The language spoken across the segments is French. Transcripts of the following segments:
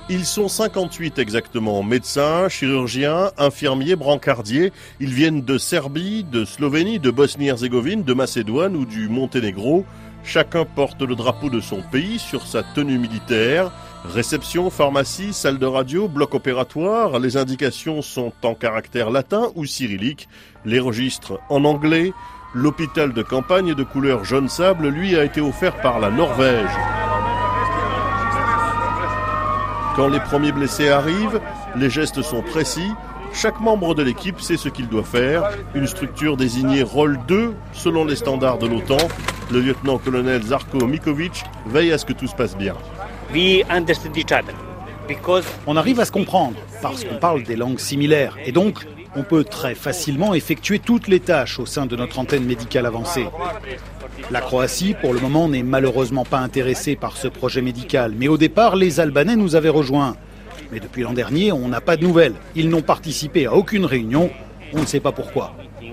Ils sont 58 exactement, médecins, chirurgiens, infirmiers, brancardiers. Ils viennent de Serbie, de Slovénie, de Bosnie-Herzégovine, de Macédoine ou du Monténégro. Chacun porte le drapeau de son pays sur sa tenue militaire. Réception, pharmacie, salle de radio, bloc opératoire. Les indications sont en caractère latin ou cyrillique. Les registres en anglais. L'hôpital de campagne de couleur jaune sable, lui, a été offert par la Norvège. Quand les premiers blessés arrivent, les gestes sont précis. Chaque membre de l'équipe sait ce qu'il doit faire. Une structure désignée rôle 2 selon les standards de l'OTAN. Le lieutenant-colonel Žarko Miković veille à ce que tout se passe bien. On arrive à se comprendre parce qu'on parle des langues similaires et donc on peut très facilement effectuer toutes les tâches au sein de notre antenne médicale avancée. La Croatie, pour le moment, n'est malheureusement pas intéressée par ce projet médical. Mais au départ, les Albanais nous avaient rejoints. Mais depuis l'an dernier, on n'a pas de nouvelles. Ils n'ont participé à aucune réunion. On ne sait pas pourquoi.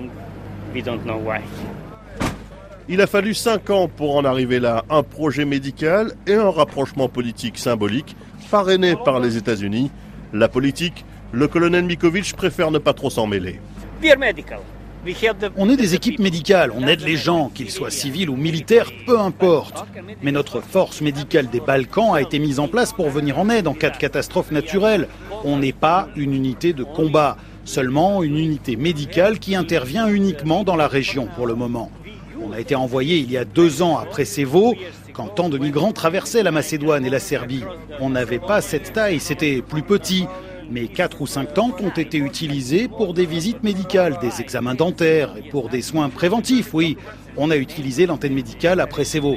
Il a fallu 5 ans pour en arriver là. Un projet médical et un rapprochement politique symbolique, parrainé par les États-Unis. La politique, le colonel Miković préfère ne pas trop s'en mêler. On est des équipes médicales, on aide les gens, qu'ils soient civils ou militaires, peu importe. Mais notre force médicale des Balkans a été mise en place pour venir en aide en cas de catastrophe naturelle. On n'est pas une unité de combat, seulement une unité médicale qui intervient uniquement dans la région pour le moment. On a été envoyé il y a 2 ans à Preševo, quand tant de migrants traversaient la Macédoine et la Serbie. On n'avait pas cette taille, c'était plus petit. Mais 4 ou 5 tentes ont été utilisées pour des visites médicales, des examens dentaires et pour des soins préventifs, oui. On a utilisé l'antenne médicale à Preševo.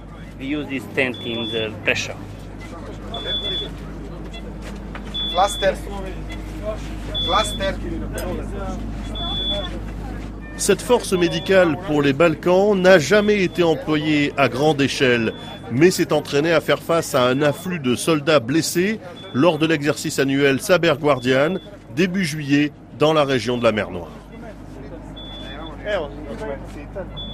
Cette force médicale pour les Balkans n'a jamais été employée à grande échelle, mais s'est entraînée à faire face à un afflux de soldats blessés lors de l'exercice annuel Saber Guardian, début juillet, dans la région de la mer Noire.